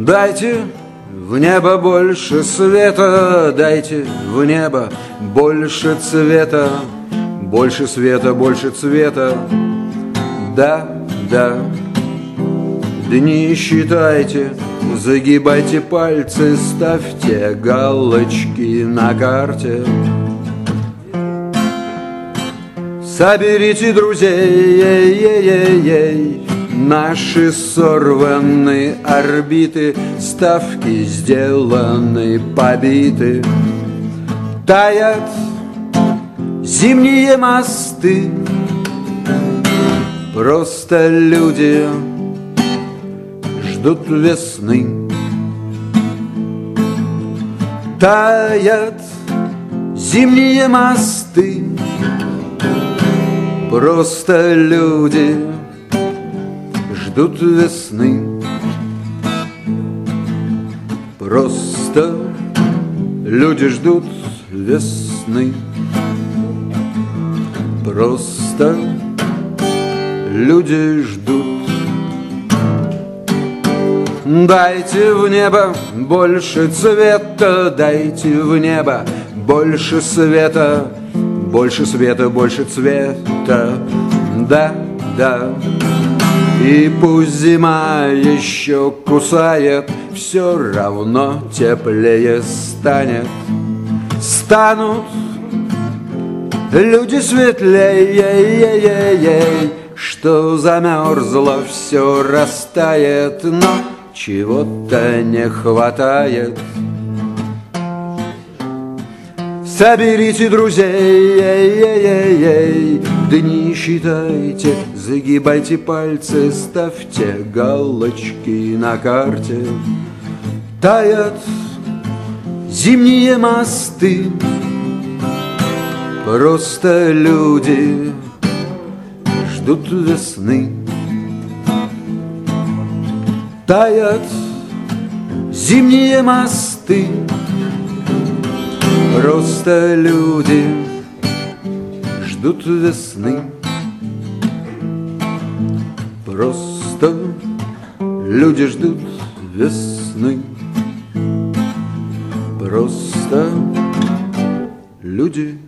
Дайте в небо больше света, дайте в небо больше цвета, больше света, больше цвета. Да, да, дни считайте, загибайте пальцы, ставьте галочки на карте. Соберите друзей, ей-ей-ей, наши сорваны орбиты, ставки сделаны, побиты. Таят зимние мосты, просто люди ждут весны. Таят зимние мосты, просто люди ждут весны. Просто люди ждут весны. Просто люди ждут. Дайте в небо больше цвета, дайте в небо больше света, больше света, больше цвета. Да, да. И пусть зима еще кусает, все равно теплее станет. Станут люди светлее, что замерзло, все растает, но чего-то не хватает. Соберите друзей, дни считайте, загибайте пальцы, ставьте галочки на карте. Таят зимние мосты, просто люди ждут весны. Таят зимние мосты, просто люди ждут весны. Просто люди ждут весны. Просто люди